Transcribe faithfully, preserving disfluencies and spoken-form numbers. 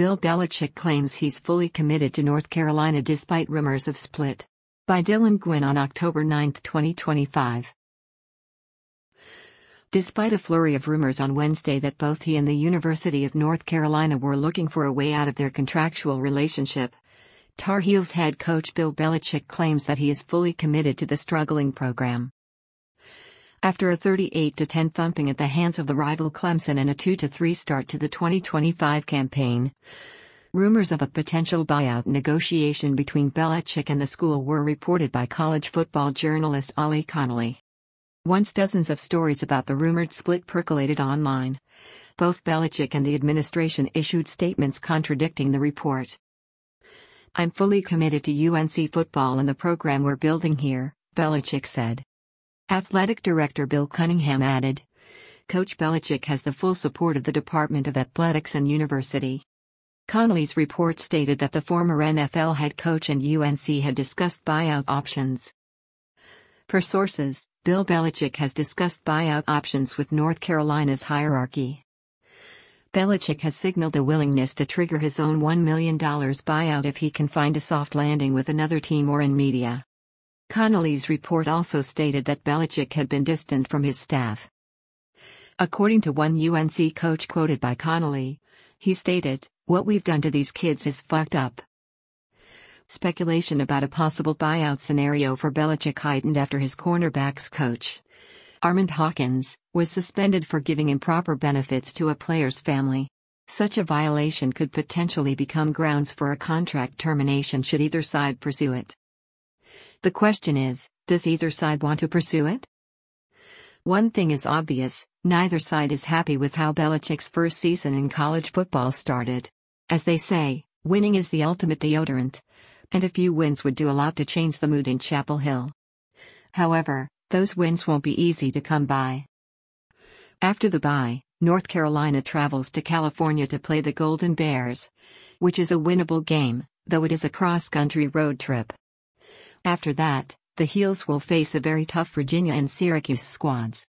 Bill Belichick claims he's fully committed to North Carolina despite rumors of split. By Dylan Gwynn on October ninth, twenty twenty-five. Despite a flurry of rumors on Wednesday that both he and the University of North Carolina were looking for a way out of their contractual relationship, Tar Heels head coach Bill Belichick claims that he is fully committed to the struggling program. After a thirty-eight to ten thumping at the hands of the rival Clemson and a two to three start to the twenty twenty-five campaign, rumors of a potential buyout negotiation between Belichick and the school were reported by college football journalist Ollie Connolly. Once dozens of stories about the rumored split percolated online, both Belichick and the administration issued statements contradicting the report. "I'm fully committed to U N C football and the program we're building here," Belichick said. Athletic Director Bill Cunningham added, "Coach Belichick has the full support of the Department of Athletics and University." Connolly's report stated that the former N F L head coach and U N C had discussed buyout options. Per sources, Bill Belichick has discussed buyout options with North Carolina's hierarchy. Belichick has signaled a willingness to trigger his own one million dollars buyout if he can find a soft landing with another team or in media. Connolly's report also stated that Belichick had been distant from his staff. According to one U N C coach quoted by Connolly, he stated, "What we've done to these kids is fucked up." Speculation about a possible buyout scenario for Belichick heightened after his cornerbacks coach, Armand Hawkins, was suspended for giving improper benefits to a player's family. Such a violation could potentially become grounds for a contract termination should either side pursue it. The question is, does either side want to pursue it? One thing is obvious, neither side is happy with how Belichick's first season in college football started. As they say, winning is the ultimate deodorant, and a few wins would do a lot to change the mood in Chapel Hill. However, those wins won't be easy to come by. After the bye, North Carolina travels to California to play the Golden Bears, which is a winnable game, though it is a cross-country road trip. After that, the Heels will face a very tough Virginia and Syracuse squads.